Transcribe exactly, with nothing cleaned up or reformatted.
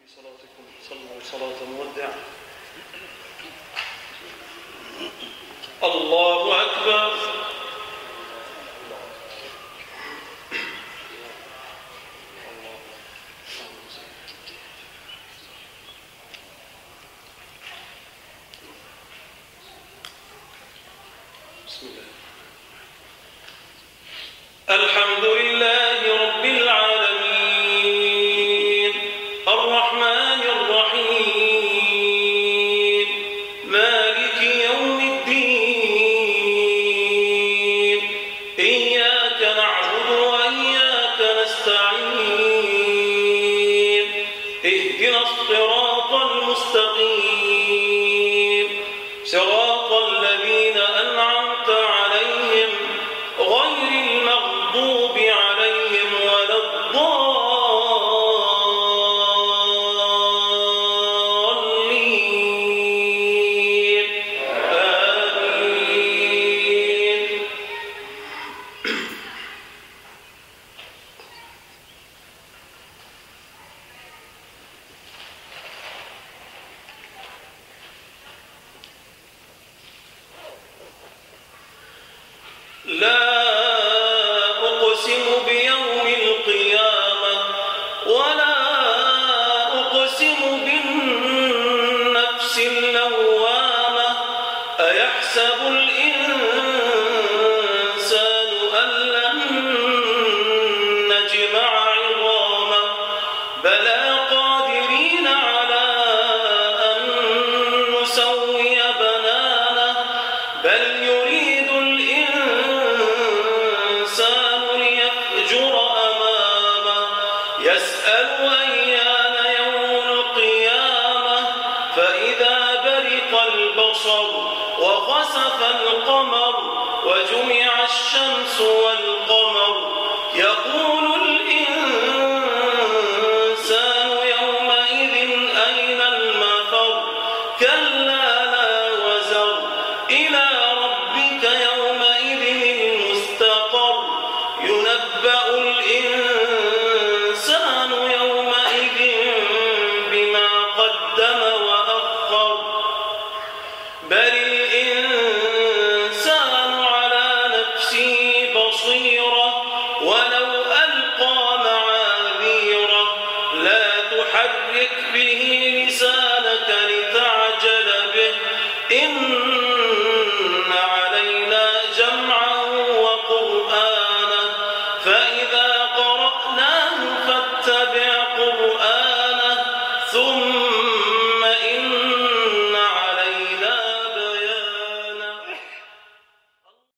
صلاتكم صلوا صلاة مودع. الله أكبر. بسم الله. الحمد لله رب العالمين الرحمن الرحيم مالك يوم الدين إياك نعبد وإياك نستعين اهدنا الصراط المستقيم صراط الذين أنعمت عليهم غير المغضوب عليهم ولا الضالين آمين. لا أقسم بيوم القيامة ولا أقسم بالنفس اللوامة أيحسب الإنسان أن لن نجمع عظامه بلى قادرين على أن نسوي بنانه بل يريد الإنسان ليفجر أمامه يسأل أيان يوم القيامة فإذا برق البصر وخسف القمر وجمع الشمس والقمر يقول الإنسان يومئذ أين المفر كلا لا وزر إلى ربك يومئذ المستقر ينبأ الإنسان يومئذ بما قدم وأخر بل الإنسان على نفسه بصيرة ولو ألقى معاذيره لا تحرك به لسانك لتعجل به إن علينا جمعه وقرآنه فإذا قرأناه فاتبع قرآنه ثم